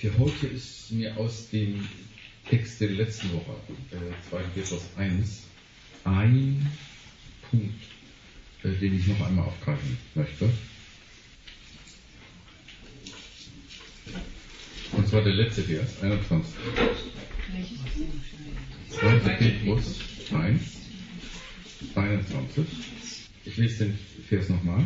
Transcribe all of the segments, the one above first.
Für heute ist mir aus dem Text der letzten Woche, 2. Petrus 1, ein Punkt, den ich noch einmal aufgreifen möchte. Und zwar der letzte Vers, 21. 2. Petrus 1, 21. Ich lese den Vers nochmal.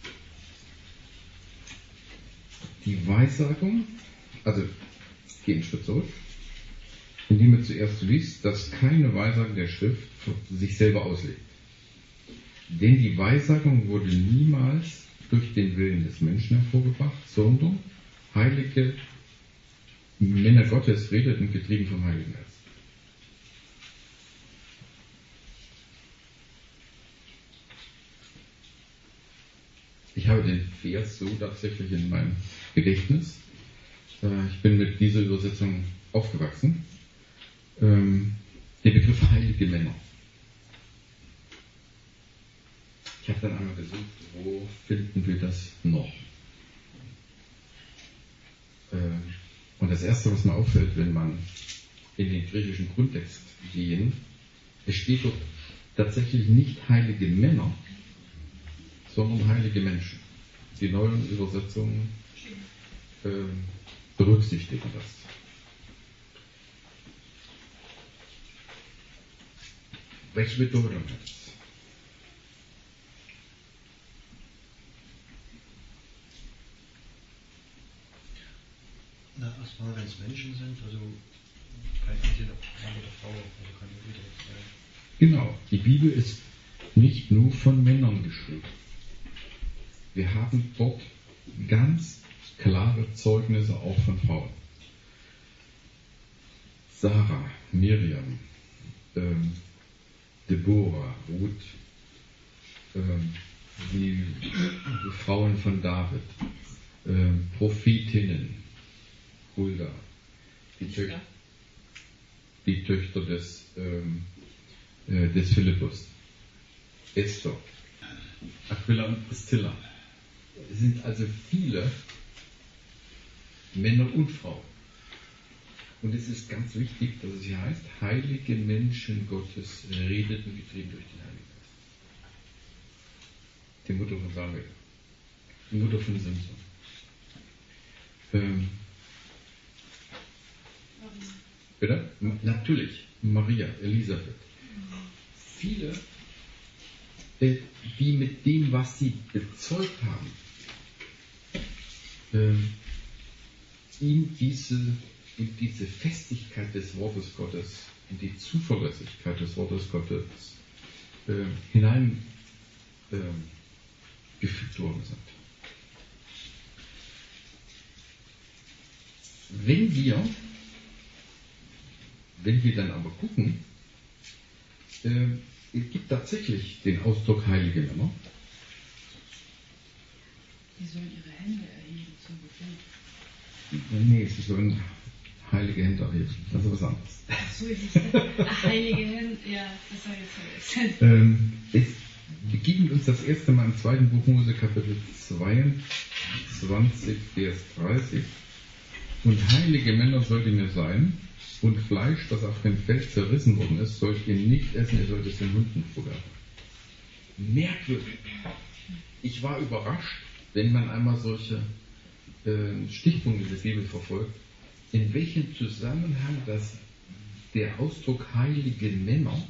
Die Weissagung, also geh einen Schritt zurück, indem du zuerst liest, dass keine Weissagung der Schrift sich selber auslegt. Denn die Weissagung wurde niemals durch den Willen des Menschen hervorgebracht, sondern heilige Männer Gottes redeten, getrieben vom Heiligen Geist. Ich habe den Vers so tatsächlich in meinem Gedächtnis. Ich bin mit dieser Übersetzung aufgewachsen. Der Begriff heilige Männer. Ich habe dann einmal gesucht, wo finden wir das noch? Und das Erste, was mir auffällt, wenn man in den griechischen Grundtext gehen, es steht dort tatsächlich nicht heilige Männer, sondern heilige Menschen. Die neuen Übersetzungen berücksichtigen das. Welche Bedeutung hat es? Na, erstmal, wenn es Menschen sind, also kein Mann oder Frau, also keine Güter. Genau, die Bibel ist nicht nur von Männern geschrieben. Wir haben dort ganz klare Zeugnisse auch von Frauen. Sarah, Miriam, Deborah, Ruth, die Frauen von David, Prophetinnen, Hulda, die Töchter des Philippus, Esther, Aquila und Priscilla. Es sind also viele Männer und Frauen. Und es ist ganz wichtig, dass es hier heißt, heilige Menschen Gottes redeten getrieben durch den Heiligen Geist. Die Mutter von Samuel, die Mutter von Simson. Bitte? Natürlich, Maria, Elisabeth. Viele, die mit dem, was sie bezeugt haben, in diese Festigkeit des Wortes Gottes, in die Zuverlässigkeit des Wortes Gottes hineingefügt worden sind. Wenn wir dann aber gucken, es gibt tatsächlich den Ausdruck heilige Männer. Die sollen ihre Hände erheben zum Gebet. Nee, sie sollen heilige Hände erheben. Das ist was anderes. Achso, heilige Hände, ja, das war jetzt vergessen. Es begegnet uns das erste Mal im 2. Buch Mose, Kapitel 22, Vers 30. Und heilige Männer sollt ihr mir sein, und Fleisch, das auf dem Feld zerrissen worden ist, sollt ihr nicht essen, ihr sollt es den Hunden vorwerfen. Merkwürdig. Ich war überrascht, wenn man einmal solche Stichpunkte der Bibel verfolgt, in welchem Zusammenhang der Ausdruck heilige Männer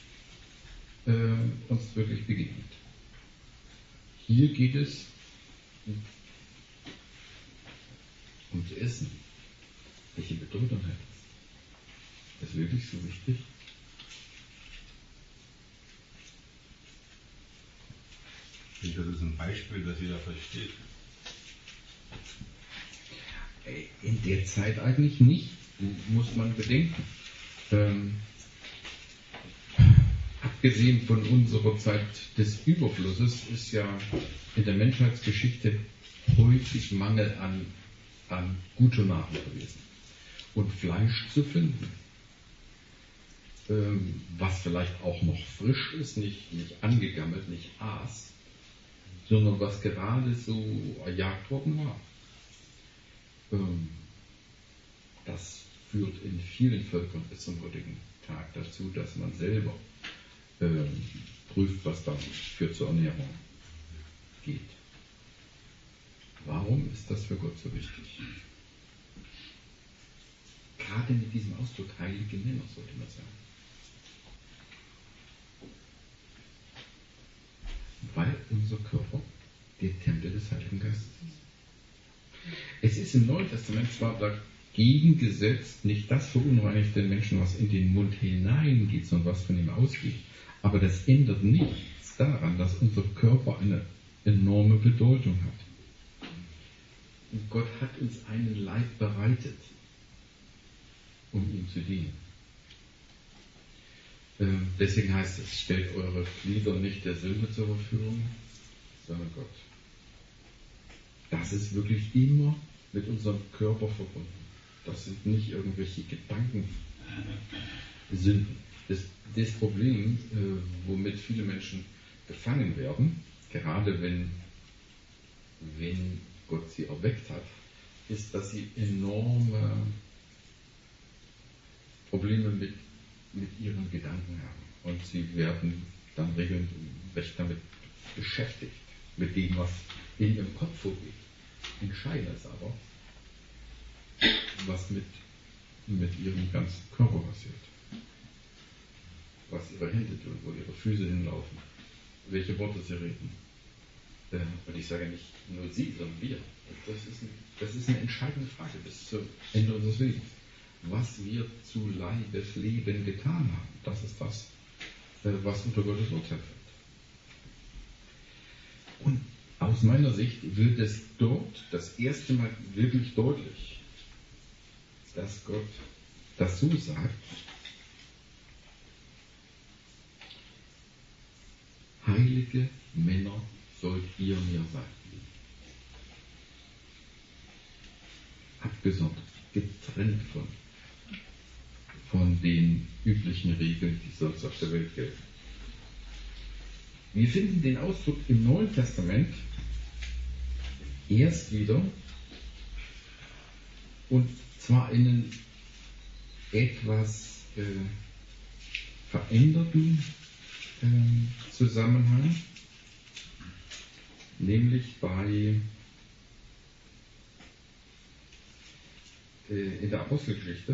uns wirklich begegnet. Hier geht es um zu essen. Welche Bedeutung hat das? Ist wirklich so wichtig? Ich denke, das ist ein Beispiel, das jeder versteht. In der Zeit eigentlich nicht, muss man bedenken. Abgesehen von unserer Zeit des Überflusses ist ja in der Menschheitsgeschichte häufig Mangel an guter Nahrung gewesen. Und Fleisch zu finden, was vielleicht auch noch frisch ist, nicht angegammelt, nicht aas, sondern was gerade so erjagt worden war. führt in vielen Völkern bis zum heutigen Tag dazu, dass man selber prüft, was da für zur Ernährung geht. Warum ist das für Gott so wichtig? Gerade mit diesem Ausdruck heilige Männer, sollte man sagen. Weil unser Körper der Tempel des Heiligen Geistes ist. Es ist im Neuen Testament zwar dagegen gesetzt, nicht das verunreinigt den Menschen, was in den Mund hineingeht, sondern was von ihm ausgeht. Aber das ändert nichts daran, dass unser Körper eine enorme Bedeutung hat. Und Gott hat uns einen Leib bereitet, um ihm zu dienen. Deswegen heißt es, stellt eure Glieder nicht der Sünde zur Verfügung, sondern Gott. Das ist wirklich immer mit unserem Körper verbunden. Das sind nicht irgendwelche Gedankensünden. Das Problem, womit viele Menschen gefangen werden, gerade wenn Gott sie erweckt hat, ist, dass sie enorme Probleme mit ihren Gedanken haben. Und sie werden dann regelrecht damit beschäftigt, mit dem, was in ihrem Kopf vorgeht. Entscheidend ist aber, was mit ihrem ganzen Körper passiert. Was ihre Hände tun, wo ihre Füße hinlaufen, welche Worte sie reden. Und ich sage nicht nur sie, sondern wir. Das ist eine entscheidende Frage bis zum Ende unseres Lebens. Was wir zu Leibesleben getan haben, das ist das, was unter Gottes Urteil fällt. Und aus meiner Sicht wird es dort das erste Mal wirklich deutlich, dass Gott das so sagt: Heilige Männer sollt ihr mir sein. Abgesondert, getrennt von den üblichen Regeln, die sonst auf der Welt gelten. Wir finden den Ausdruck im Neuen Testament erst wieder, und zwar in einem etwas veränderten Zusammenhang, nämlich in der Apostelgeschichte,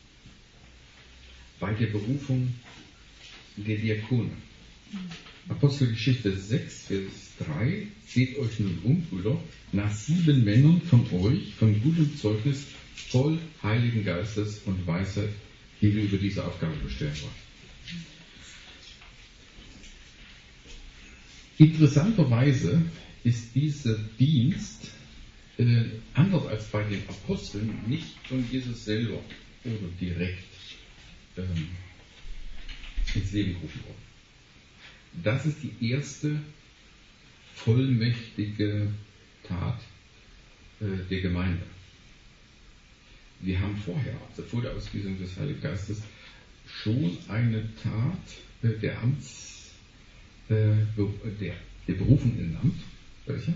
bei der Berufung der Diakone. Apostelgeschichte 6, Vers 3: Seht euch nun um, Brüder, nach 7 Männern von euch, von gutem Zeugnis, voll Heiligen Geistes und Weisheit, die wir über diese Aufgabe bestellen wollen. Interessanterweise ist dieser Dienst anders als bei den Aposteln nicht von Jesus selber oder direkt ins Leben gerufen worden. Das ist die erste vollmächtige Tat der Gemeinde. Wir haben vorher, also vor der Ausgießung des Heiligen Geistes, schon eine Tat der Berufung in ein Amt. Welche?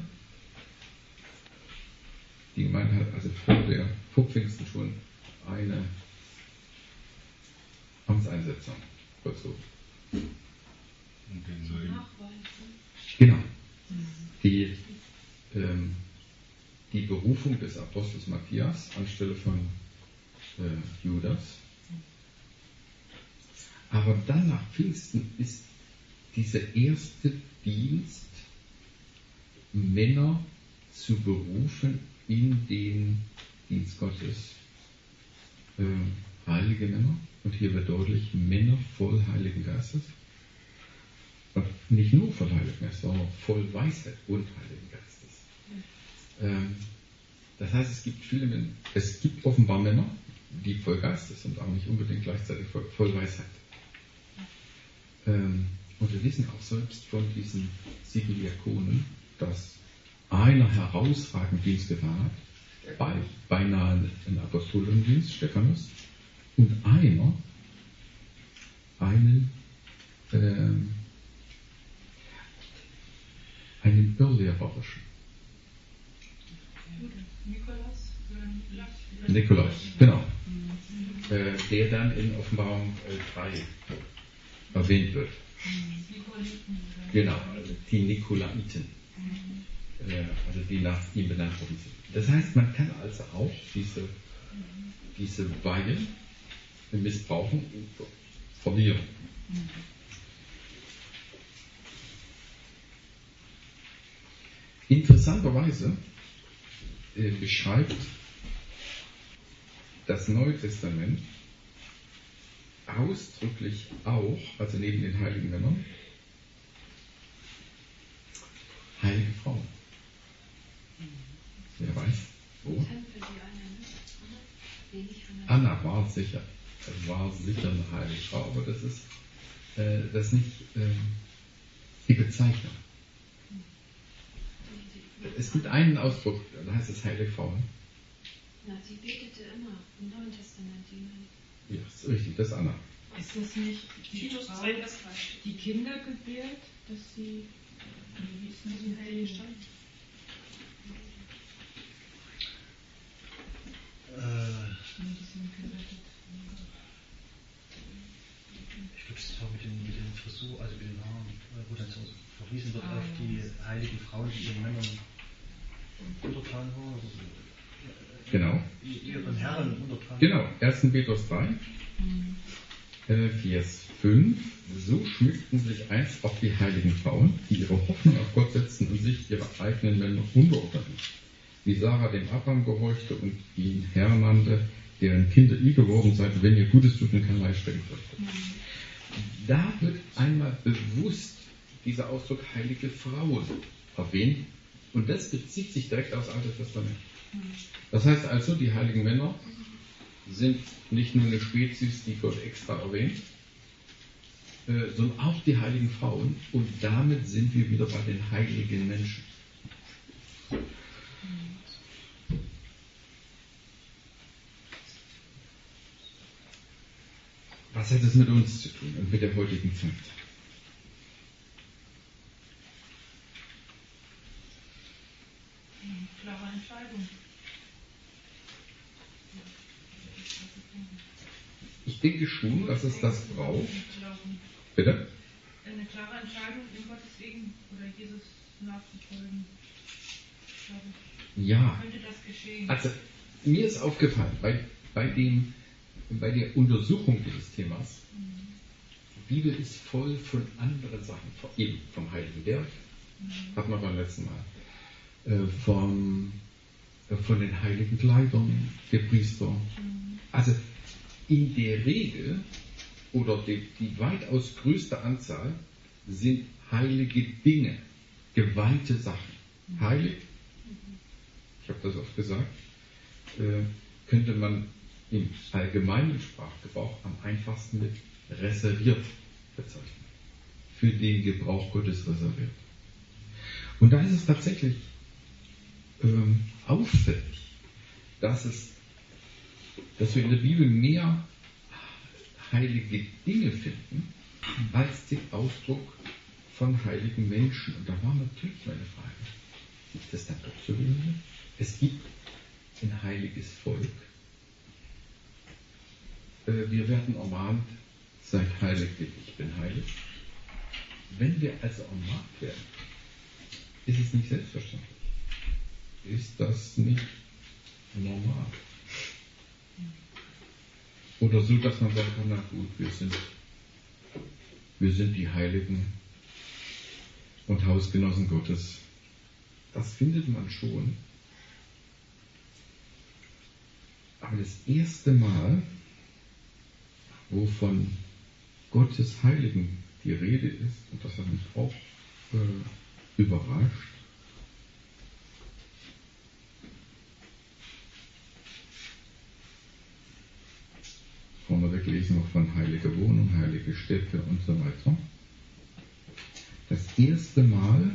Die Gemeinde hat also vor Pfingsten schon eine Amtseinsetzung vollzogen. Genau. Die Berufung des Apostels Matthias anstelle von Judas. Aber dann nach Pfingsten ist dieser erste Dienst, Männer zu berufen in den Dienst Gottes. Heilige Männer, und hier wird deutlich, Männer voll Heiligen Geistes. Und nicht nur voll Heiligen Geistes, sondern voll Weisheit und Heiligen Geistes. Das heißt, es gibt offenbar Männer, die voll Geistes sind, aber nicht unbedingt gleichzeitig voll Weisheit. Und wir wissen auch selbst von diesen 7 Diakonen, dass einer herausragenden Dienst getan hat, beinahe ein Apostolendienst, Stephanus, und einer einen irrlehrerischen. Nikolaus, genau. der dann in Offenbarung 3 erwähnt wird. Nikoliten. Genau, also die Nikolaiten, also die nach ihm benannt worden sind. Das heißt, man kann also auch diese Weihe missbrauchen und verlieren. Interessanterweise beschreibt das Neue Testament ausdrücklich auch, also neben den heiligen Männern, heilige Frauen. Wer weiß, wo? Anna war sicher eine heilige Frau, aber das ist nicht die Bezeichnung. Es gibt einen Ausdruck, da heißt es heilige Frauen. Na, sie betete immer im Neuen Testament. Ja, das ist richtig, das ist Anna. Ist das nicht die Titus Frau, 2, Vers 3. die Kinder gebärt, dass sie, wie ist das in Heilige Stand? Die sind gerettet. Ich glaube, das war mit den Frisur, also mit den Haaren, wo dann so verwiesen wird auf die heiligen Frauen, die ihren Männern untertan waren. Oder so. Genau. Ihren Herren untertan. Genau, 1. Petrus 3, Vers 5. So schmückten sich einst auch die heiligen Frauen, die ihre Hoffnung auf Gott setzten und sich ihre eigenen Männer unterordneten. Wie Sarah dem Abraham gehorchte und ihn Herr nannte, deren Kinder ihr geworden seid, wenn ihr Gutes tut und kein Leid strecken fürchtet. Da wird einmal bewusst dieser Ausdruck heilige Frauen erwähnt und das bezieht sich direkt aufs Alte Testament. Das heißt also, die heiligen Männer sind nicht nur eine Spezies, die Gott extra erwähnt, sondern auch die heiligen Frauen und damit sind wir wieder bei den heiligen Menschen. Was hat es mit uns zu tun und mit der heutigen Zeit? Klare Entscheidung. Ich denke schon, dass es das braucht. Bitte? Eine klare Entscheidung, um Gottes Segen oder Jesus nachzufolgen. Ja. Könnte das geschehen? Also, mir ist aufgefallen, bei der Untersuchung dieses Themas, die Bibel ist voll von anderen Sachen, eben vom Heiligen Berg, hatten wir beim letzten Mal, von den heiligen Kleidern der Priester. Also in der Regel oder die weitaus größte Anzahl sind heilige Dinge, geweihte Sachen. Heilig, ich habe das oft gesagt, könnte man im allgemeinen Sprachgebrauch am einfachsten mit reserviert bezeichnen. Für den Gebrauch Gottes reserviert. Und da ist es tatsächlich auffällig, dass wir in der Bibel mehr heilige Dinge finden, als den Ausdruck von heiligen Menschen. Und da war natürlich meine Frage, ist das dann doch so wenig? Es gibt ein heiliges Volk. Wir werden ermahnt, seid heilig, denn ich bin heilig. Wenn wir also ermahnt werden, ist es nicht selbstverständlich. Ist das nicht normal? Oder so, dass man sagt, na gut, wir sind die Heiligen und Hausgenossen Gottes. Das findet man schon. Aber das erste Mal, wo von Gottes Heiligen die Rede ist, und das hat mich auch überrascht, vorneweg lesen wir von heilige Wohnung, heilige Städte und so weiter. Das erste Mal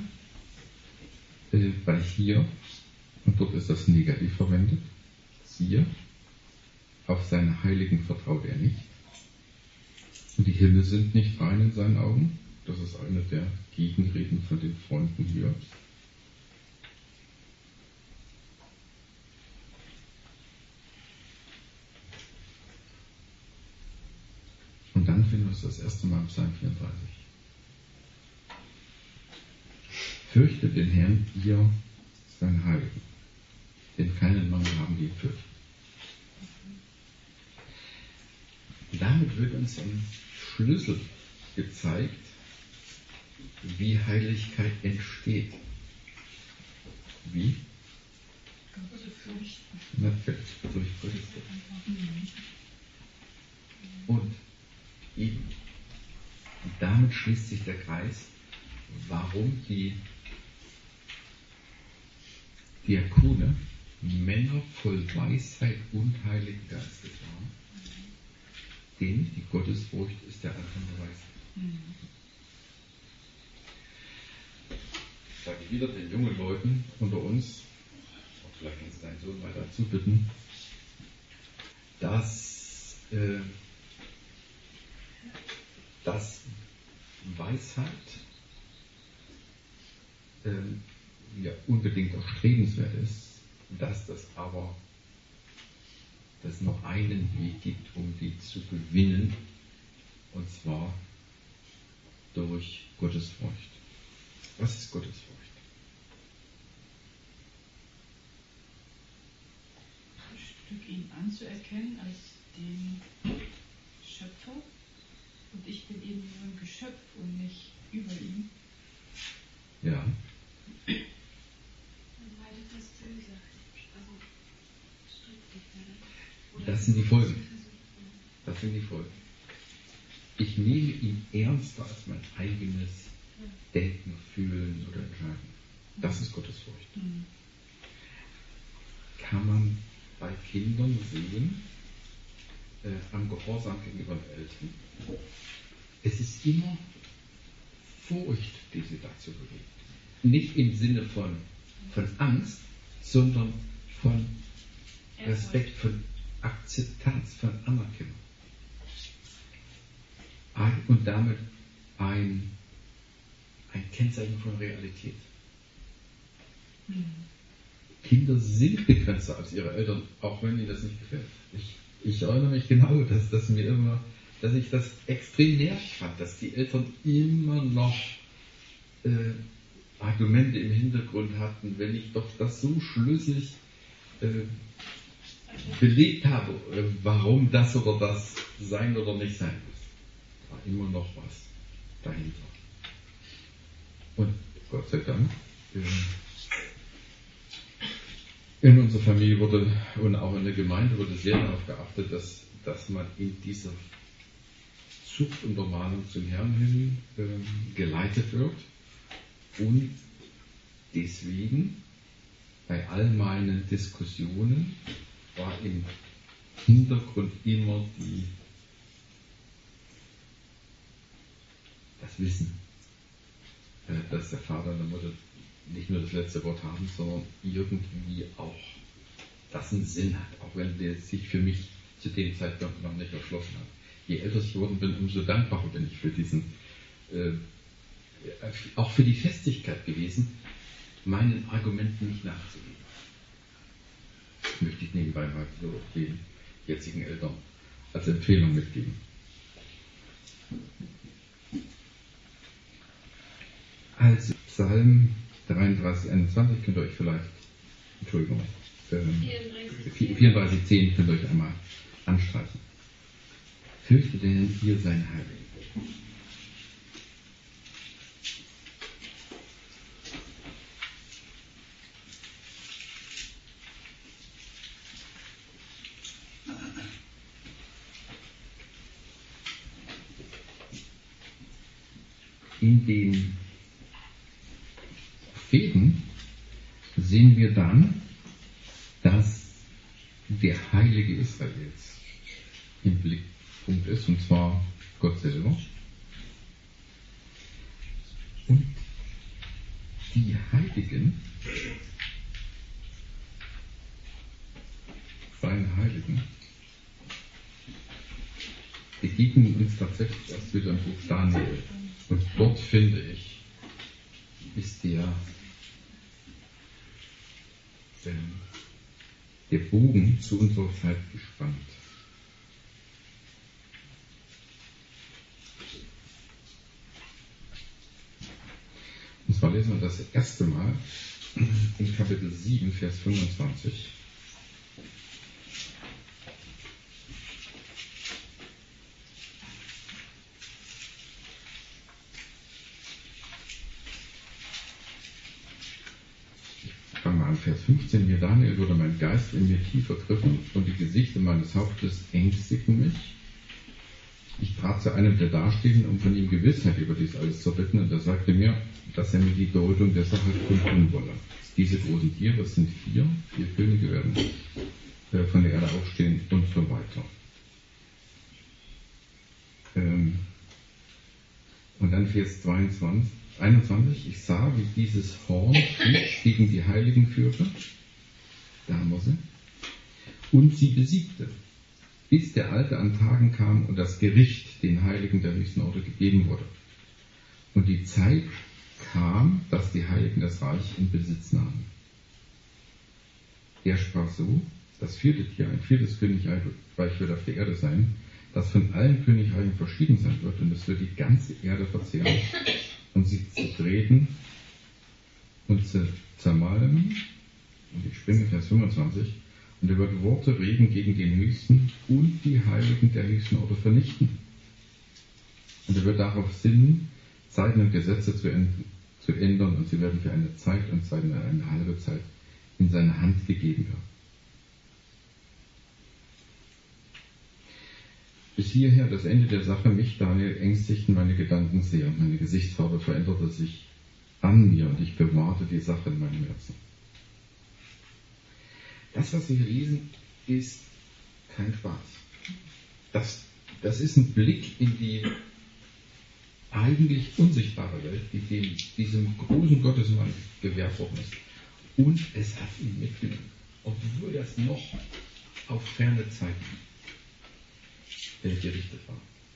bei hier, und dort ist das Negativ verwendet, hier, auf seine Heiligen vertraut er nicht. Und die Himmel sind nicht rein in seinen Augen. Das ist eine der Gegenreden von den Freunden hier. das das erste Mal im Psalm 34. Fürchtet den Herrn, ihr seine Heiligen, denn keinen Mangel haben die ihn fürchten. Damit wird uns ein Schlüssel gezeigt, wie Heiligkeit entsteht. Wie? Natürlich, durch Gottes Furcht. Und eben, damit schließt sich der Kreis, warum die Diakone Männer voll Weisheit und Heiligen Geistes waren. Denn die Gottesfurcht ist der Anfang der Weisheit. Ich sage wieder den jungen Leuten unter uns, auch vielleicht kannst du deinen Sohn mal dazu bitten, dass Weisheit ja unbedingt erstrebenswert ist, dass das aber dass noch einen Weg gibt, um die zu gewinnen, und zwar durch Gottesfurcht. Was ist Gottesfurcht? Ein Stück ihn anzuerkennen als den Schöpfer, und ich bin eben nur ein Geschöpf und nicht über ihm. Ja. Das sind die Folgen. Das sind die Folgen. Ich nehme ihn ernster als mein eigenes Denken, Fühlen oder Entscheiden. Das ist Gottesfurcht. Kann man bei Kindern sehen, am Gehorsam gegenüber den Eltern. Es ist immer Furcht, die sie dazu bewegt. Nicht im Sinne von Angst, sondern von Respekt, von Akzeptanz, von Anerkennung. Und damit ein Kennzeichen von Realität. Kinder sind begrenzter als ihre Eltern, auch wenn ihnen das nicht gefällt. Ich erinnere mich genau, dass ich das extrem nervig fand, dass die Eltern immer noch Argumente im Hintergrund hatten, wenn ich doch das so schlüssig belegt habe, warum das oder das sein oder nicht sein muss. War immer noch was dahinter. Und Gott sei Dank, in unserer Familie wurde und auch in der Gemeinde wurde sehr darauf geachtet, dass man in dieser Zucht und Ermahnung zum Herrn hin geleitet wird. Und deswegen bei all meinen Diskussionen war im Hintergrund immer das Wissen, dass der Vater und der Mutter nicht nur das letzte Wort haben, sondern irgendwie auch das einen Sinn hat, auch wenn der sich für mich zu dem Zeitpunkt noch nicht erschlossen hat. Je älter ich geworden bin, umso dankbarer bin ich für diesen, auch für die Festigkeit gewesen, meinen Argumenten nicht nachzugeben. Das möchte ich nebenbei mal so den jetzigen Eltern als Empfehlung mitgeben. Also Psalm 33, 21 könnt ihr euch vielleicht, 34,10 könnt ihr euch einmal anstreichen. Fürchtet den Herrn, ihr seine Heiligen. In den Propheten sehen wir dann, dass der Heilige Israels im Blickpunkt ist, und zwar Gott selber. Und die Heiligen, seine Heiligen, begegnen uns tatsächlich erst wieder im Buch Daniel. Und dort, finde ich, ist der Bogen zu unserer Zeit gespannt. zwar lesen wir das erste Mal in Kapitel 7, Vers 25. Fangen wir an, Vers 15. Mir Daniel wurde mein Geist in mir tief ergriffen und die Gesichter meines Hauptes ängstigten mich. Ich trat zu einem der Dastehenden, um von ihm Gewissheit über dies alles zu bitten, und er sagte mir, dass er mir die Deutung der Sache kundtun wolle. Diese großen Tiere, das sind vier Könige werden von der Erde aufstehen und so weiter. Und dann Vers 21. Ich sah, wie dieses Horn Krieg gegen die Heiligen führte, da haben wir sie, und sie besiegte, bis der Alte an Tagen kam und das Gericht den Heiligen der höchsten Orte gegeben wurde. Und die Zeit kam, dass die Heiligen das Reich in Besitz nahmen. Er sprach so, das vierte Tier, ein viertes Königreich wird auf der Erde sein, das von allen Königreichen verschieden sein wird, und es wird die ganze Erde verzehren und sie zertreten und zermalmen. Und ich springe Vers 25. Und er wird Worte reden gegen den Höchsten und die Heiligen der höchsten Orte vernichten. Und er wird darauf sinnen, Zeiten und Gesetze zu ändern, und sie werden für eine Zeit und eine halbe Zeit in seine Hand gegeben werden. Bis hierher das Ende der Sache. Mich, Daniel, ängstigten meine Gedanken sehr. Meine Gesichtsfarbe veränderte sich an mir und ich bewahrte die Sache in meinem Herzen. Das, was wir hier lesen, ist kein Spaß. Das ist ein Blick in die eigentlich unsichtbare Welt, die diesem großen Gottesmann gewährt worden ist. Und es hat ihn mitgenommen, obwohl das noch auf ferne Zeiten gerichtet war.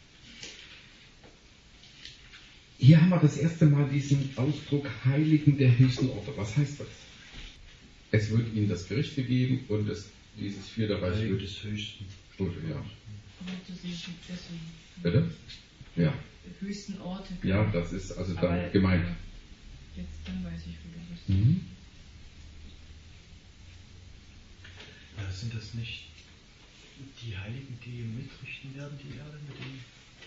Hier haben wir das erste Mal diesen Ausdruck Heiligen der höchsten Orte. Was heißt das? Es wird ihnen das Gericht gegeben und dieses vierte Reich wird des Höchsten. Ja. Bitte? Bitte? Ja. Höchsten Orte. Ja, das ist also dann Aber, gemeint. Dann weiß ich, wo du bist. Mhm. Ja, sind das nicht die Heiligen, die mitrichten werden, die Erde mit dem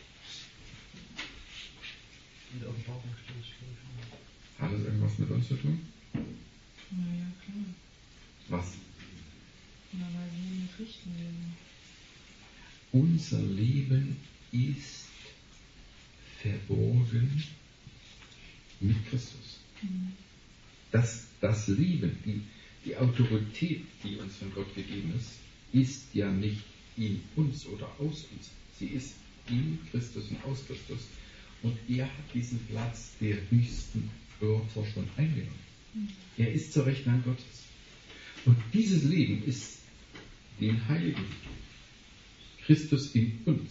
in der Offenbarung steht es, glaube ich. Hat das irgendwas mit uns zu tun? Naja, klar. Was? Na, weil wir mit richten werden. Unser Leben ist verborgen mit Christus. Mhm. Das Leben, die Autorität, die uns von Gott gegeben ist ja nicht in uns oder aus uns. Sie ist in Christus und aus Christus. Und er hat diesen Platz der höchsten Örter schon eingenommen. Mhm. Er ist zur Rechten Hand Gottes. Und dieses Leben ist den Heiligen, Christus in uns.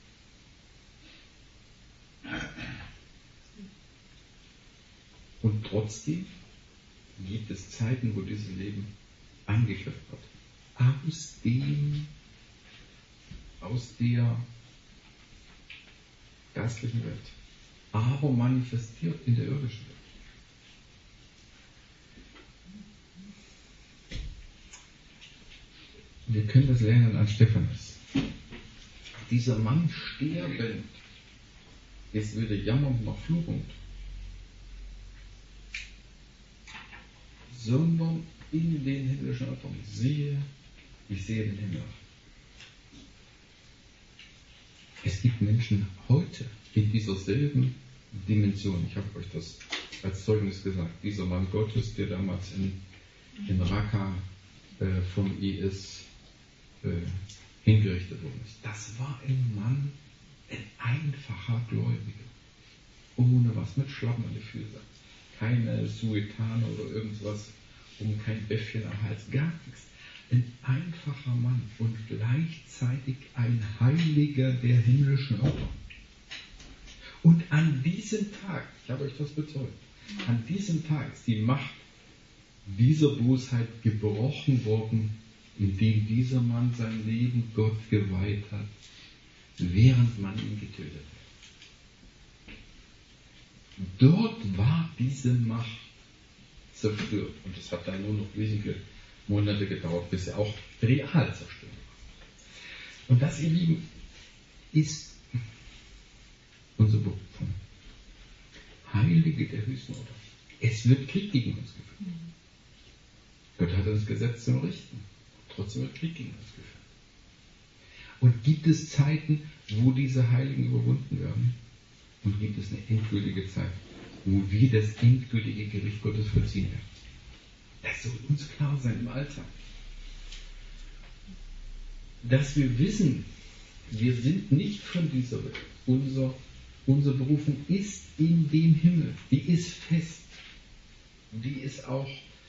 Und trotzdem gibt es Zeiten, wo dieses Leben angegriffen wird. Aus der geistlichen Welt, aber manifestiert in der irdischen Welt. Wir können das lernen an Stephanus. Dieser Mann sterbend ist weder jammernd noch fluchend, sondern in den himmlischen Örtern. Ich sehe den Himmel. Es gibt Menschen heute in dieser selben Dimension. Ich habe euch das als Zeugnis gesagt. Dieser Mann Gottes, der damals in Raqqa vom IS hingerichtet worden ist. Das war ein Mann, ein einfacher Gläubiger. Ohne was, mit Schlappen an die Füße. Keine Suetane oder irgendwas, kein Bäffchen am Hals, gar nichts. Ein einfacher Mann und gleichzeitig ein Heiliger der himmlischen Orte. Und an diesem Tag, ich habe euch das bezeugt, an diesem Tag ist die Macht dieser Bosheit gebrochen worden, indem dieser Mann sein Leben Gott geweiht hat, während man ihn getötet hat. Dort war diese Macht zerstört. Und es hat dann nur noch wenige Monate gedauert, bis sie auch real zerstört war. Und das, ihr Lieben, ist unsere Berufung. Heilige der höchsten Order. Es wird Krieg gegen uns geführt. Gott hat uns gesetzt zum Richten. Trotzdem wird Krieg gegen uns geführt. Und gibt es Zeiten, wo diese Heiligen überwunden werden? Und gibt es eine endgültige Zeit, wo wir das endgültige Gericht Gottes vollziehen werden? Das soll uns klar sein im Alltag. Dass wir wissen, wir sind nicht von dieser Welt. Unsere Berufung ist in dem Himmel. Die ist fest. Die ist auch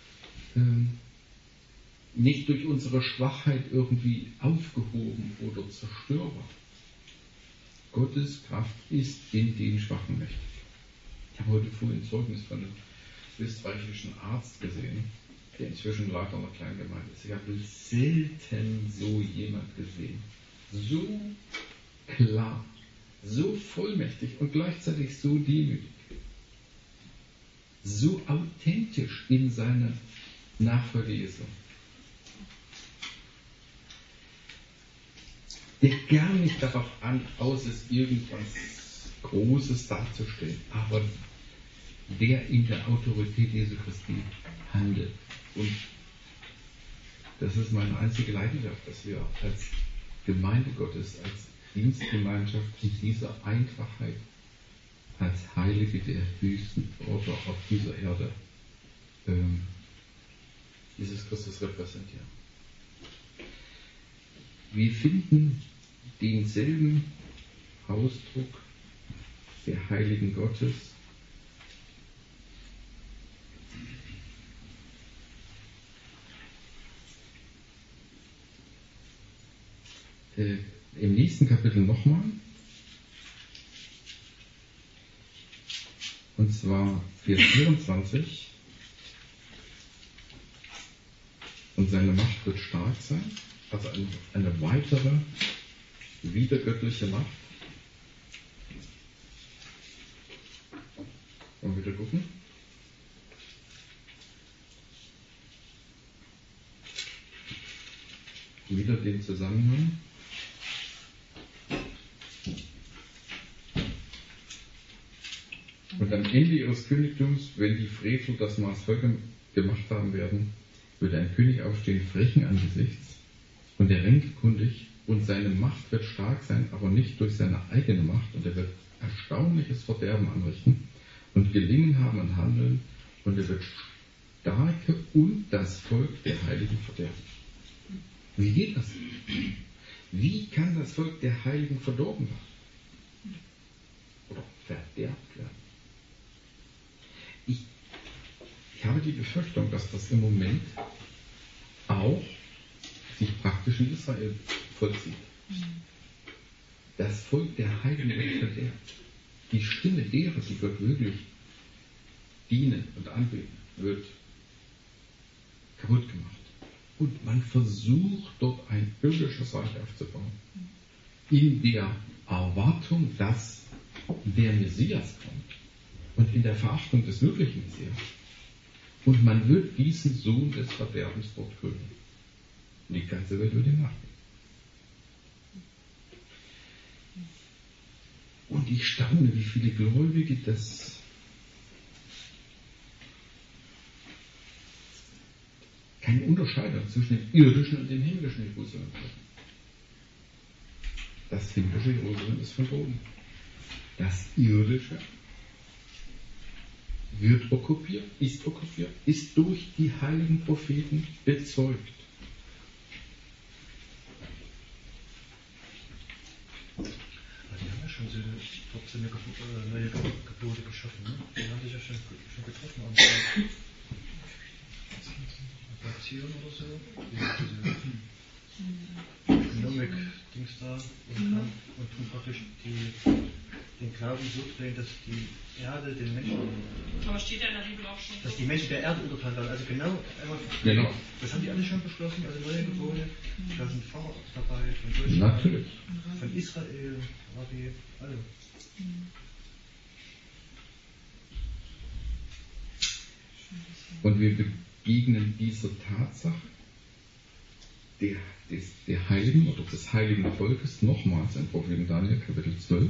nicht durch unsere Schwachheit irgendwie aufgehoben oder zerstörbar. Gottes Kraft ist in den Schwachen mächtig. Ich habe heute früh ein Zeugnis von einem österreichischen Arzt gesehen, der inzwischen Leiter einer kleinen Gemeinde ist. Ich habe selten so jemand gesehen. So klar, so vollmächtig und gleichzeitig so demütig. So authentisch in seiner Nachfolge Jesu. Der gar nicht darauf aus ist, irgendwas Großes darzustellen, aber der in der Autorität Jesu Christi handelt. Und das ist meine einzige Leidenschaft, dass wir als Gemeinde Gottes, als Dienstgemeinschaft in dieser Einfachheit, als Heilige der höchsten Order auf dieser Erde Jesus Christus repräsentieren. Wir finden denselben Ausdruck der Heiligen Gottes im nächsten Kapitel nochmal. Und zwar Vers 24. Und seine Macht wird stark sein. Also eine weitere, wiedergöttliche Macht. Wollen wir wieder gucken? Wieder den Zusammenhang. Und am Ende ihres Königtums, wenn die Frevel das Maß voll gemacht haben werden, wird ein König aufstehen, frechen Angesichts, und er renkt kundig, und seine Macht wird stark sein, aber nicht durch seine eigene Macht, und er wird erstaunliches Verderben anrichten und gelingen haben und handeln, und er wird Starke und das Volk der Heiligen verderben. Wie geht das? Wie kann das Volk der Heiligen verdorben werden? Oder verderbt werden? Ich habe die Befürchtung, dass das im Moment auch sich praktisch in Israel vollzieht. Das Volk der Heiligen wird verderbt. Die Stimme derer, die Gott wirklich dienen und anbeten, wird kaputt gemacht. Und man versucht dort ein irdisches Reich aufzubauen. In der Erwartung, dass der Messias kommt. Und in der Verachtung des wirklichen Messias. Und man wird diesen Sohn des Verderbens dort krönen. Und die ganze Welt wird ihm nachgehen. Und ich staune, wie viele Gläubige das keine Unterscheidung zwischen dem irdischen und dem himmlischen Jerusalem treffen. Das himmlische Jerusalem ist von oben. Das irdische wird okkupiert, ist durch die heiligen Propheten bezeugt. Also die haben ja schon so neue Gebote geschaffen, ne? Die haben sich ja schon getroffen am Zion oder so. Diese Economic-Dings da und tun praktisch den Glauben so drehen, dass die Erde den Menschen. Aber steht ja in der Bibel auch schon. Dass die Menschen der Erde unterteilt werden. Also genau. Das haben die alle schon beschlossen, also neue Gebote. Da sind Pfarrer dabei, von Deutschland, natürlich, von Israel, Rabbi, alle. Und wir begegnen dieser Tatsache der Heiligen oder des heiligen Volkes nochmals im Propheten Daniel, Kapitel 12.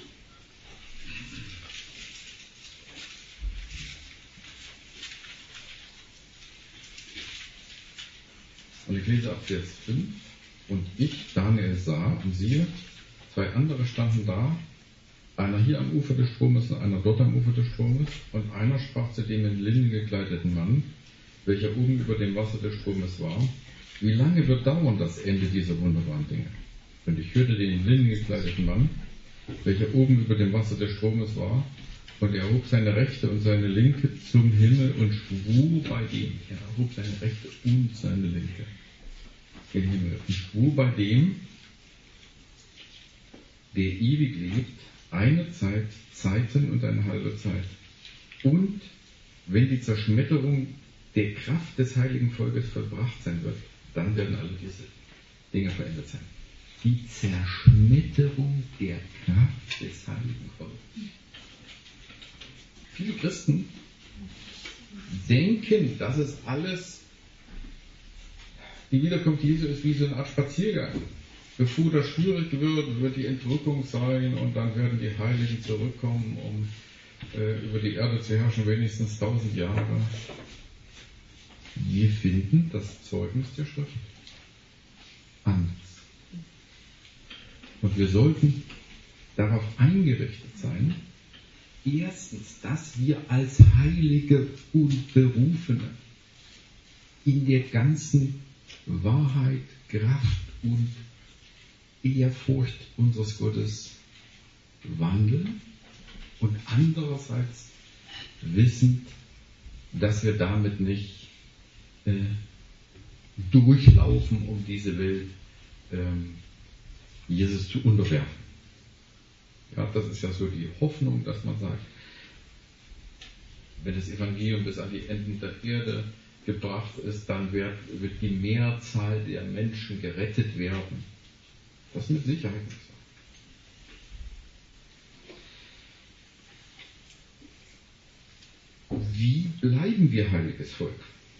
Und ich lese ab Vers 5. Und ich, Daniel, sah und siehe, 2 andere standen da, einer hier am Ufer des Stromes und einer dort am Ufer des Stromes, und einer sprach zu dem in Linnen gekleideten Mann, welcher oben über dem Wasser des Stromes war: Wie lange wird dauern das Ende dieser wunderbaren Dinge? Und ich hörte den in Linnen gekleideten Mann, welcher oben über dem Wasser des Stromes war, und er erhob seine rechte und seine linke zum Himmel und schwur bei dem, er erhob seine rechte und seine linke im Himmel und schwur bei dem, der ewig lebt, eine Zeit, Zeiten und eine halbe Zeit. Und wenn die Zerschmetterung der Kraft des heiligen Volkes vollbracht sein wird, dann werden alle diese Dinge verändert sein. Die Zerschmetterung der Kraft des heiligen Volkes. Viele Christen denken, dass es alles, die Wiederkunft Jesu ist wie so eine Art Spaziergang. Bevor das schwierig wird die Entrückung sein und dann werden die Heiligen zurückkommen, um über die Erde zu herrschen, wenigstens 1000 Jahre. Wir finden das Zeugnis der Schrift anders. Und wir sollten darauf eingerichtet sein, erstens, dass wir als Heilige und Berufene in der ganzen Wahrheit, Kraft und Ehrfurcht unseres Gottes wandeln und andererseits wissend, dass wir damit nicht durchlaufen, um diese Welt Jesus zu unterwerfen. Ja, das ist ja so die Hoffnung, dass man sagt, wenn das Evangelium bis an die Enden der Erde gebracht ist, dann wird die Mehrzahl der Menschen gerettet werden. Das ist mit Sicherheit nicht so. Wie bleiben wir heiliges Volk?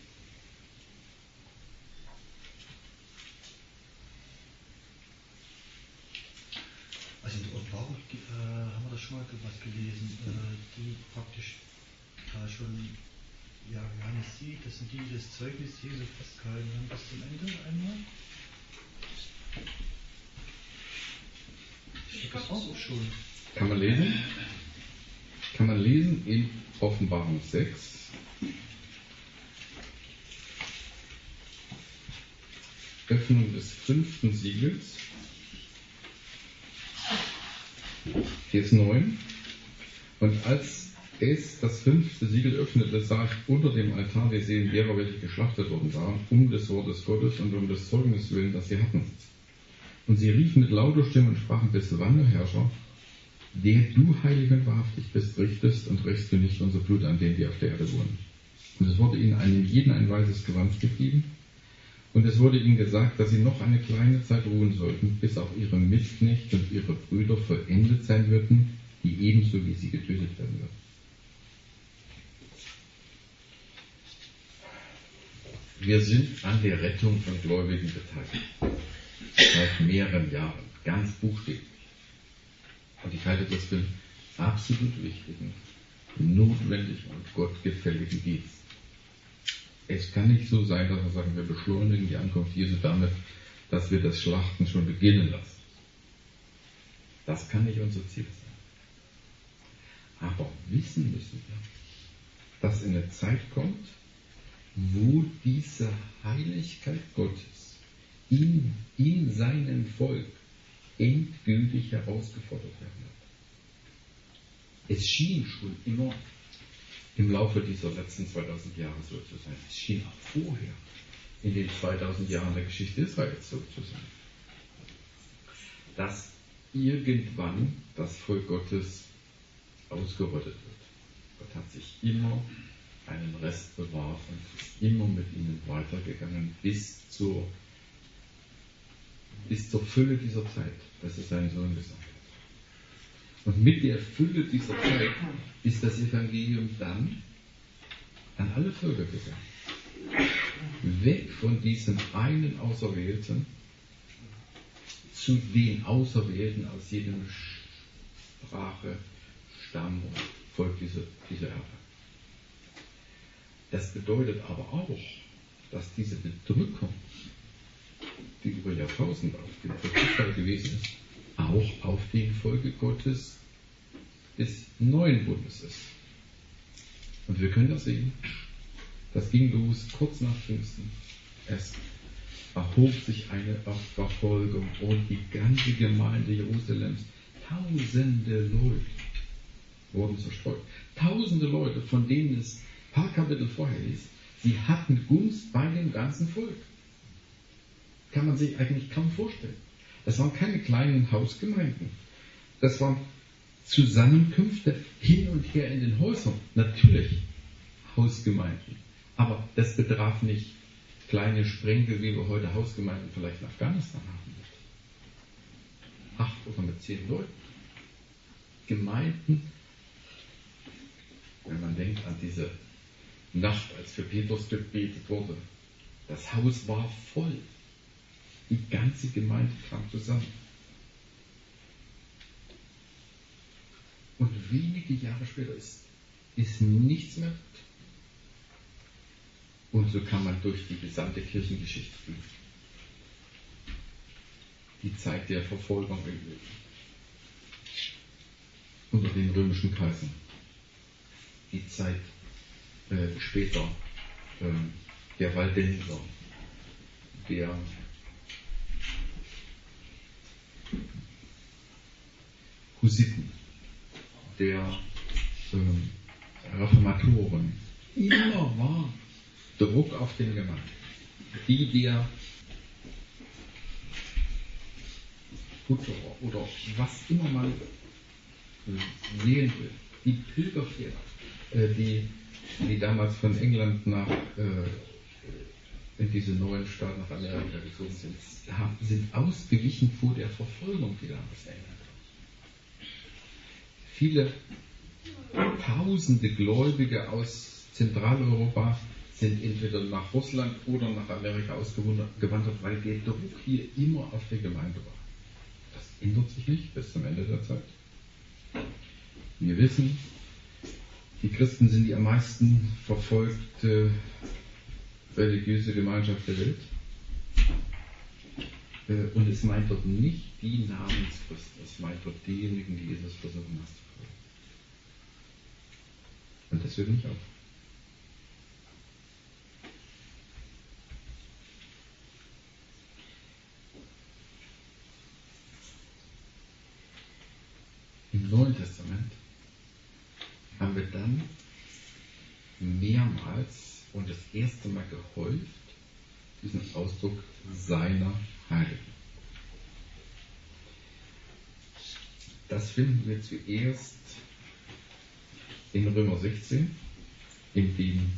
Also in der Offenbarung haben wir das schon mal was gelesen, die praktisch schon Johannes sieht, das sind die, die das Zeugnis Jesu festgehalten haben bis zum Ende einmal. Ich glaube, das auch schon. Kann man lesen? Kann man lesen in Offenbarung 6. Öffnung des 5. Siegels. Vers 9. Und als es das 5. Siegel öffnete, sah ich unter dem Altar die Seelen derer, welche geschlachtet worden waren, um des Wortes Gottes und um des Zeugnisses willen, das sie hatten. Und sie riefen mit lauter Stimme und sprachen: Bis wann, o Herrscher, der du heilig und wahrhaftig bist, richtest und rächst du nicht unser Blut an denen, die auf der Erde wohnen. Und es wurde ihnen jedem ein weißes Gewand gegeben. Und es wurde ihnen gesagt, dass sie noch eine kleine Zeit ruhen sollten, bis auch ihre Mitknechte und ihre Brüder vollendet sein würden, die ebenso wie sie getötet werden würden. Wir sind an der Rettung von Gläubigen beteiligt. Seit mehreren Jahren. Ganz buchstäblich. Und ich halte das für einen absolut wichtigen, notwendigen und gottgefälligen Dienst. Es kann nicht so sein, dass wir sagen, wir beschleunigen die Ankunft Jesu damit, dass wir das Schlachten schon beginnen lassen. Das kann nicht unser Ziel sein. Aber wissen müssen wir, dass eine Zeit kommt, wo diese Heiligkeit Gottes in seinem Volk endgültig herausgefordert werden wird. Es schien schon immer im Laufe dieser letzten 2000 Jahre so zu sein. Es schien auch vorher in den 2000 Jahren der Geschichte Israels so zu sein. Dass irgendwann das Volk Gottes ausgerottet wird. Gott hat sich immer einen Rest bewahrt und ist immer mit ihnen weitergegangen bis zur Fülle dieser Zeit, dass es seinen Sohn gesagt hat. Und mit der Fülle dieser Zeit ist das Evangelium dann an alle Völker gesandt. Weg von diesem einen Auserwählten zu den Auserwählten aus jedem Sprache, Stamm und Volk dieser Erde. Das bedeutet aber auch, dass diese Bedrückung, die über Jahrtausende auf dem Volk Israel gewesen ist, auch auf den Volke Gottes des neuen Bundes ist. Und wir können das sehen. Das ging los kurz nach Pfingsten. Es erhob sich eine Verfolgung und die ganze Gemeinde Jerusalems, tausende Leute wurden zerstreut. Tausende Leute, von denen es ein paar Kapitel vorher hieß, sie hatten Gunst bei dem ganzen Volk. Kann man sich eigentlich kaum vorstellen. Das waren keine kleinen Hausgemeinden. Das waren Zusammenkünfte hin und her in den Häusern. Natürlich Hausgemeinden. Aber das betraf nicht kleine Sprenkel, wie wir heute Hausgemeinden vielleicht in Afghanistan haben. 8 oder mit 10 Leuten. Gemeinden, wenn man denkt an diese Nacht, als für Petrus gebetet wurde. Das Haus war voll. Die ganze Gemeinde kam zusammen. Und wenige Jahre später ist nichts mehr. Und so kann man durch die gesamte Kirchengeschichte gehen. Die Zeit der Verfolgung unter den römischen Kaisern. Die Zeit später der Waldenser, der Hussiten, der Reformatoren. Immer war Druck auf den Gemeinden. Die der Hutterer oder was immer man sehen will, die Pilgerpferde, die damals von England in diese neuen Staaten nach Amerika gezogen sind ausgewichen vor der Verfolgung, die damals in England war. Viele tausende Gläubige aus Zentraleuropa sind entweder nach Russland oder nach Amerika ausgewandert, weil der Druck hier immer auf der Gemeinde war. Das ändert sich nicht bis zum Ende der Zeit. Wir wissen, die Christen sind die am meisten verfolgte religiöse Gemeinschaft der Welt. Und es meint dort nicht die Namenschristen, es meint dort diejenigen, die Jesus versuchen nachzufolgen. Und das hört nicht auf. Im Neuen Testament haben wir dann mehrmals und das erste Mal gehäuft diesen Ausdruck seiner Heiligen. Das finden wir zuerst in Römer 16, in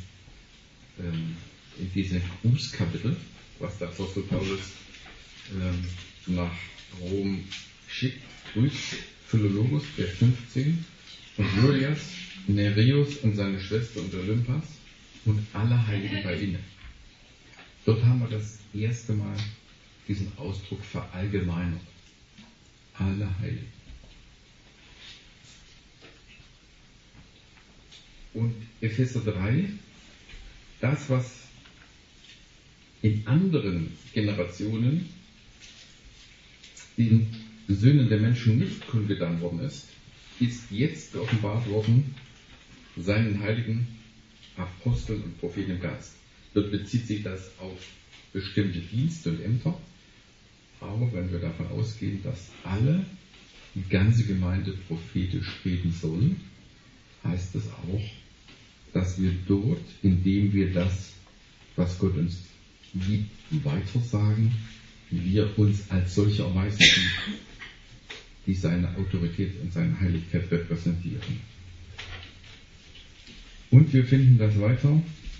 diesem Grußkapitel, was der Apostel Paulus nach Rom schickt, grüßt Philologus, der 15, und Julias, Nereus und seine Schwester und Olympas und alle Heiligen bei ihnen. Dort haben wir das erste Mal diesen Ausdruck verallgemeinert. Alle Heiligen. Und Epheser 3, das, was in anderen Generationen den Söhnen der Menschen nicht kundgetan worden ist jetzt geoffenbart worden seinen heiligen Aposteln und Propheten im Geist. Dort bezieht sich das auf bestimmte Dienste und Ämter, aber wenn wir davon ausgehen, dass die ganze Gemeinde prophetisch reden sollen, heißt es auch, dass wir dort, indem wir das, was Gott uns gibt, weitersagen, wir uns als solche erweisen, die seine Autorität und seine Heiligkeit repräsentieren. Und wir finden das weiter,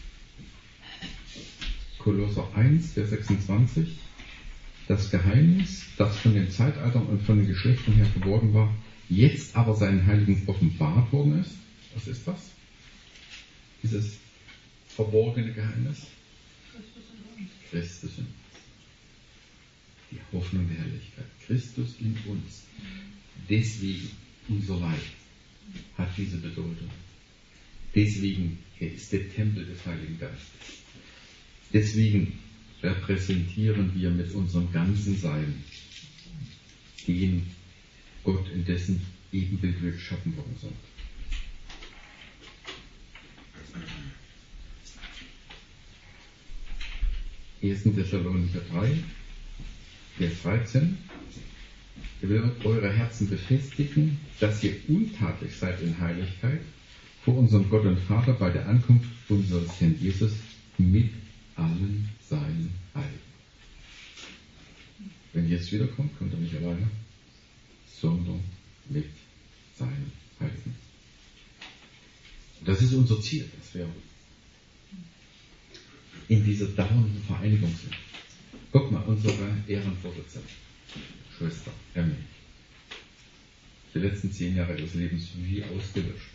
Kolosser 1, Vers 26, das Geheimnis, das von den Zeitaltern und von den Geschlechtern her verborgen war, jetzt aber seinen Heiligen offenbart worden ist. Was ist das? Dieses verborgene Geheimnis? Christus in uns. Christus in uns. Die Hoffnung der Herrlichkeit. Christus in uns. Deswegen unser Leib hat diese Bedeutung. Deswegen er ist der Tempel des Heiligen Geistes. Deswegen repräsentieren wir mit unserem ganzen Sein den Gott, in dessen Ebenbild wir geschaffen worden sind. Ersten Thessalonicher 3, Vers 13. Er will eure Herzen befestigen, dass ihr untadelig seid in Heiligkeit vor unserem Gott und Vater bei der Ankunft unseres Herrn Jesus mit allen seinen Heiligen. Wenn Jesus wiederkommt, kommt er nicht alleine, sondern mit seinen Heiligen. Das ist unser Ziel, dass wir in dieser dauernden Vereinigung sind. Guck mal, unsere Ehrenvorsitzende, Schwester Emmy, die letzten 10 Jahre ihres Lebens wie ausgelöscht.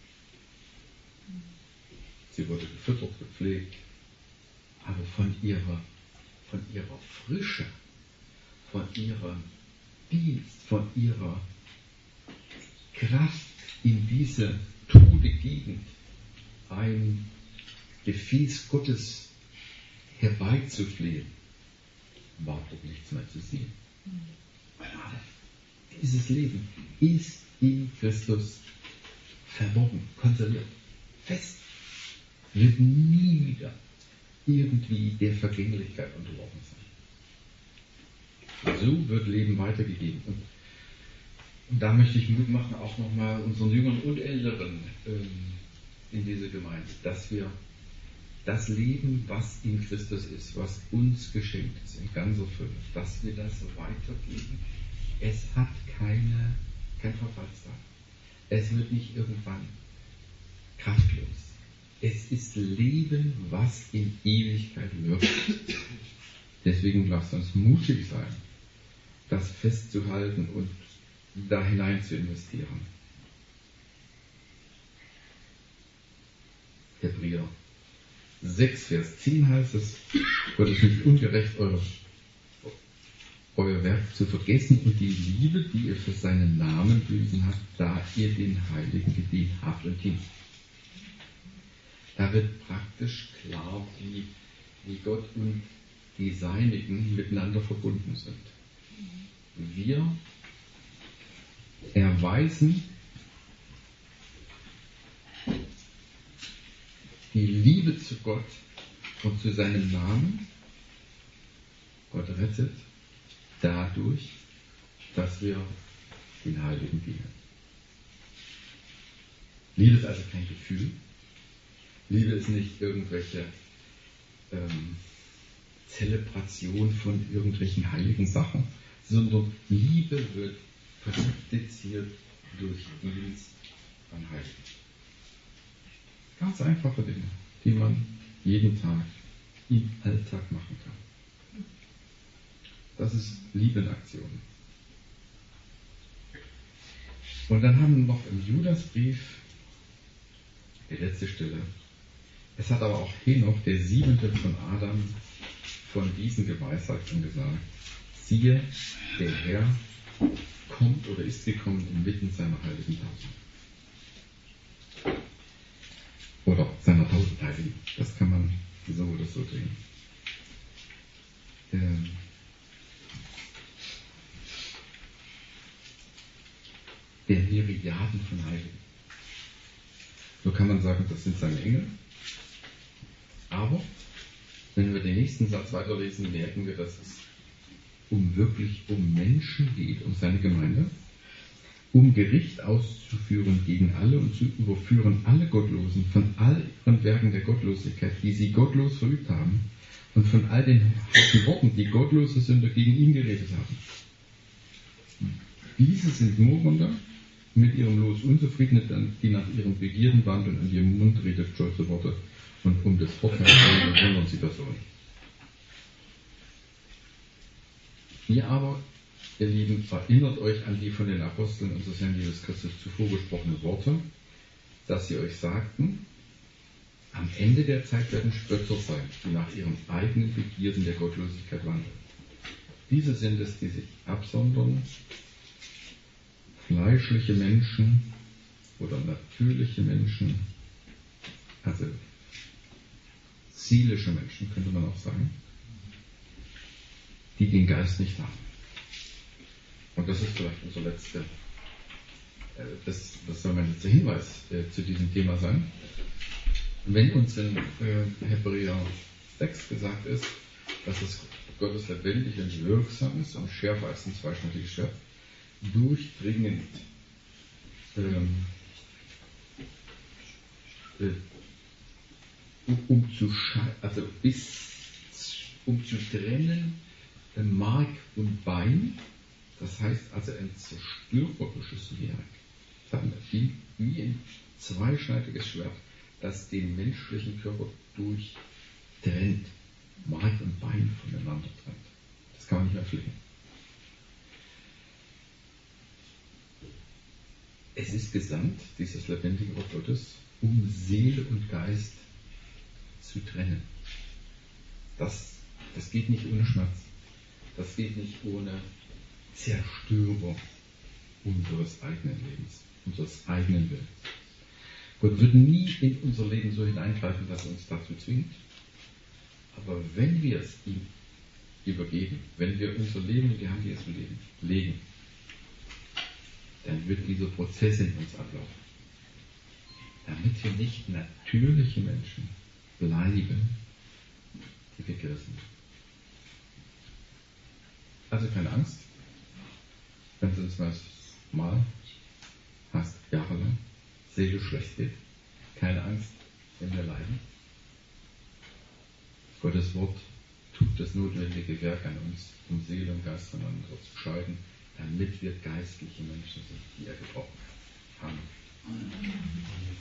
Sie wurde gefüttert, gepflegt, aber von ihrer Frische, von ihrem Dienst, von ihrer Kraft in diese tote Gegend ein Gefäß Gottes herbeizuflehen, war doch nichts mehr zu sehen. Aber dieses Leben ist in Christus verborgen, konserviert, fest, wird nie wieder irgendwie der Vergänglichkeit unterworfen sein. So wird Leben weitergegeben. Und da möchte ich Mut machen, auch nochmal unseren Jüngern und Älteren in dieser Gemeinde, dass wir das Leben, was in Christus ist, was uns geschenkt ist, in ganzer Fülle, dass wir das weitergeben. Es hat kein Verfallsdatum. Es wird nicht irgendwann kraftlos. Es ist Leben, was in Ewigkeit wirkt. Deswegen lasst uns mutig sein, das festzuhalten und da hinein zu investieren. Hebräer 6, Vers 10 heißt es, Gott ist nicht ungerecht, euer Werk zu vergessen und die Liebe, die ihr für seinen Namen bewiesen habt, da ihr den Heiligen gedient habt und dient. Da wird praktisch klar, wie Gott und die Seinigen miteinander verbunden sind. Wir erweisen die Liebe zu Gott und zu seinem Namen. Gott rettet dadurch, dass wir den Heiligen dienen. Liebe ist also kein Gefühl. Liebe ist nicht irgendwelche Zelebration von irgendwelchen heiligen Sachen, sondern Liebe wird praktiziert durch Dienst an Heiligen. Ganz einfache Dinge, die man jeden Tag im Alltag machen kann. Das ist Liebe in Aktion. Und dann haben wir noch im Judasbrief, die letzte Stelle, es hat aber auch Henoch, der 7. von Adam, von diesen geweissagt und gesagt, siehe, der Herr kommt oder ist gekommen inmitten seiner heiligen Tausend. Oder seiner 1000 Heiligen. Das kann man so oder so drehen. Der Myriaden von Heiligen. So kann man sagen, das sind seine Engel. Aber wenn wir den nächsten Satz weiterlesen, merken wir, dass es wirklich um Menschen geht, um seine Gemeinde, um Gericht auszuführen gegen alle und zu überführen alle Gottlosen von all ihren Werken der Gottlosigkeit, die sie gottlos verübt haben, und von all den harten Worten, die gottlose Sünder gegen ihn geredet haben. Diese sind Murrender, mit ihrem Los Unzufriedene, die nach ihren Begierden wandeln und ihrem Mund redet stolze Worte, und um des Vorteils wundern sie Personen. Ihr aber, ihr Lieben, erinnert euch an die von den Aposteln unseres Herrn Jesus Christus zuvor gesprochenen Worte, dass sie euch sagten, Am Ende der Zeit werden Spötter sein, die nach ihren eigenen Begierden der Gottlosigkeit wandeln. Diese sind es, die sich absondern, fleischliche Menschen oder natürliche Menschen, also seelische Menschen, könnte man auch sagen, die den Geist nicht haben. Und das ist vielleicht unser letzter, das soll mein letzter Hinweis zu diesem Thema sein. Wenn uns in Hebräer 6 gesagt ist, dass es Gottes lebendig und wirksam ist und schärfer als ein zweischneidiges Schwert, durchdringend um zu trennen Mark und Bein, das heißt also ein zerstörerisches Werk, wie ein zweischneidiges Schwert, das den menschlichen Körper durchtrennt, Mark und Bein voneinander trennt. Das kann man nicht mehr pflegen. Es ist gesandt, dieses lebendige Wort Gottes, um Seele und Geist zu trennen. Das geht nicht ohne Schmerz. Das geht nicht ohne Zerstörung unseres eigenen Lebens, unseres eigenen Willens. Gott wird nie in unser Leben so hineingreifen, dass er uns dazu zwingt. Aber wenn wir es ihm übergeben, wenn wir unser Leben in die Hand Jesu legen, dann wird dieser Prozess in uns ablaufen. Damit wir nicht natürliche Menschen bleiben, die weggerissen sind. Also keine Angst, wenn es uns mal fast jahrelang seelisch schlecht geht. Keine Angst, wenn wir leiden. Gottes Wort tut das notwendige Werk an uns, um Seele und Geist voneinander zu scheiden, damit wir geistliche Menschen sind, die er gebraucht hat. Amen.